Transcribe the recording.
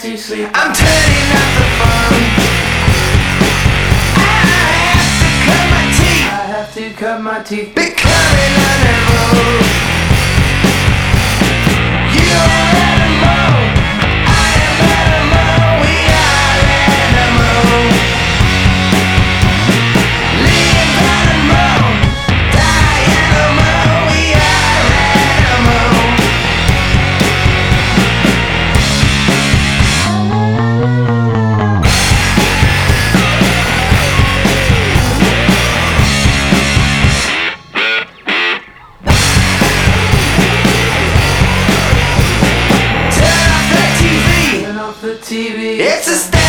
to sleep. I'm turning off the phone. I have to cut my teeth. becoming unable. You are animal, I am animal, we are animal. Live animal, die animal, we are animal. Turn off the TV. It's a